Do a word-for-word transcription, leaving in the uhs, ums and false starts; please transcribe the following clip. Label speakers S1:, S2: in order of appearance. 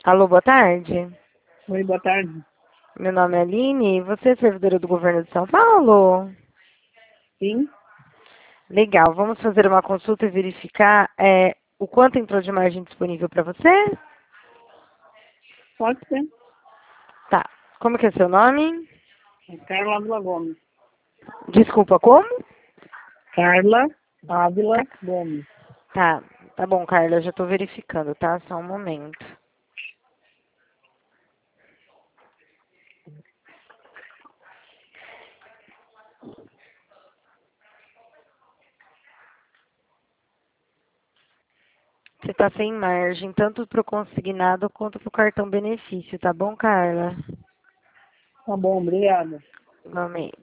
S1: Alô, boa tarde.
S2: Oi, boa tarde.
S1: Meu nome é Aline. Você é servidora do governo de São Paulo?
S2: Sim,
S1: Legal. Vamos fazer uma consulta e verificar é, o quanto entrou de margem disponível para você?
S2: pode ser.
S1: Tá. Como que é seu nome?
S2: É Carla Ávila Gomes.
S1: Desculpa, como?
S2: Carla Ávila
S1: Tá.
S2: Gomes.
S1: Tá, tá bom, Carla. Eu já estou verificando, tá? Só um momento. Você está sem margem, tanto para o consignado quanto para o cartão benefício, tá bom, Carla?
S2: Tá bom, obrigada.
S1: Igualmente.